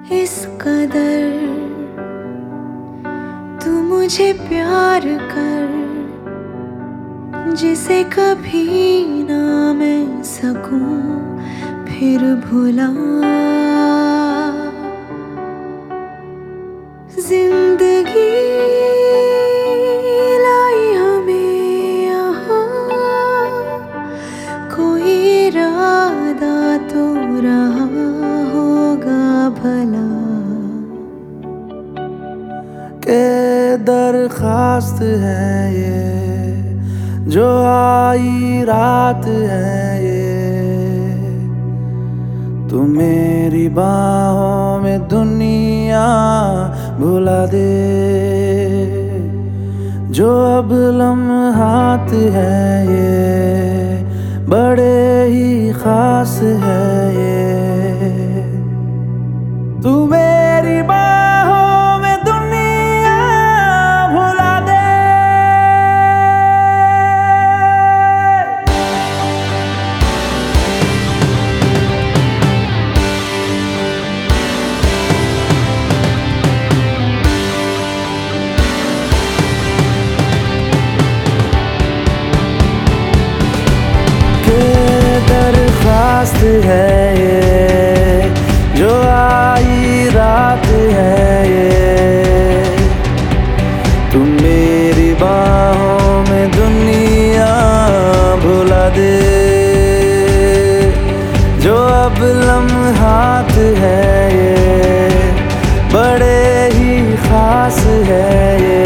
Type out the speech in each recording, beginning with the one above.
इस कदर तू मुझे प्यार कर, जिसे कभी ना मैं सकूं फिर भुला। जिंदगी लाई हमें यहाँ, कोई इरादा तो रहा होगा भला। के दरखास्त है ये जो आई रात है ये, तू मेरी बाहों में दुनिया भुला दे। जो अब लम्हात है ये बड़े ही खास है ये, तू मेरी बाहों में दुनिया भुला दे। दरखास्त है ये जो आई रात है ये, तू मेरी बाहों में दुनिया भुला दे। जो अब लम्हात है ये बड़े ही खास है ये,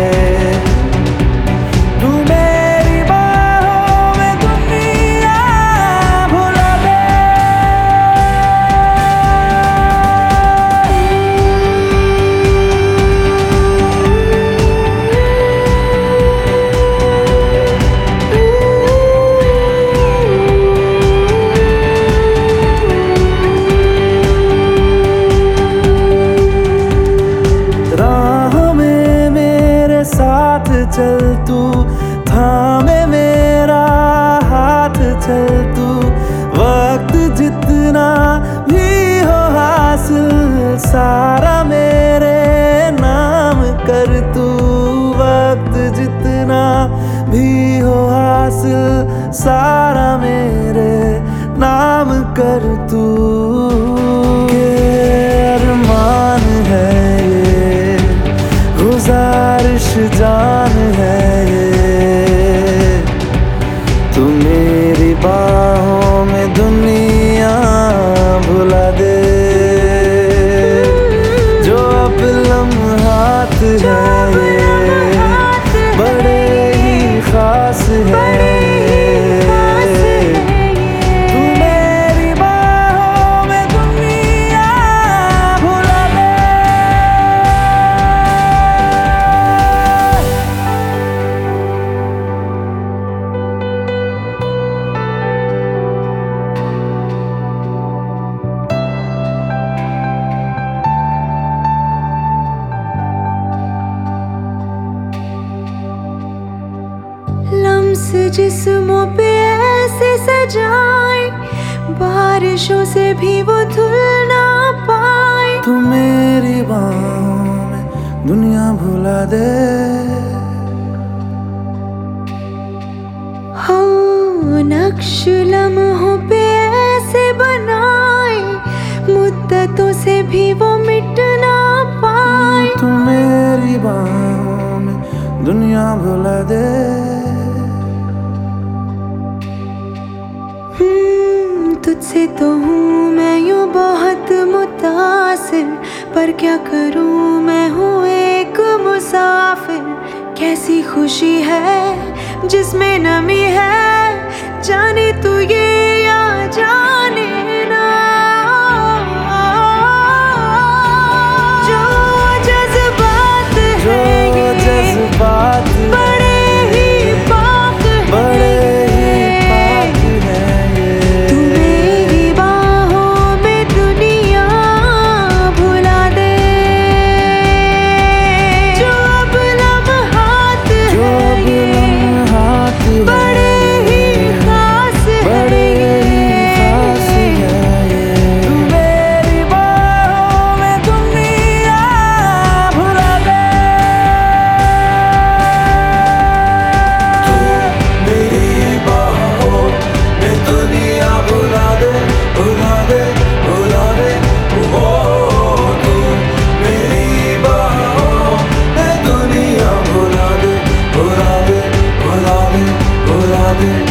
चल तू थामे मेरा हाथ, चल तू वक्त जितना भी हो हासिल सारा मेरे नाम कर तू। वक्त जितना भी हो हासिल सारा मेरे नाम कर तू। अरमान है ये गुजारिश जान है ये, तू मेरी बाहों में दुनिया भुला दे। जो अब लम्हात है ये बड़े ही खास है। जिस्मों पे ऐसे सजाए बारिशों से भी वो धुल ना पाए, तू मेरी बाहों में दुनिया भुला दे। हो नक्श लम्हों पे ऐसे बनाए मुद्दतों से भी वो मिट ना पाए, तू मेरी बाहों में दुनिया भुला दे। तुझसे तो हूँ मैं यूँ बहुत मुतासिर, पर क्या करूँ मैं हूँ एक मुसाफिर। कैसी खुशी है जिसमें नमी है, जाने तू ये या जाने ना। जो जज्बात है ये जज्बात बड़े ही पाक है, बड़े ही खास दे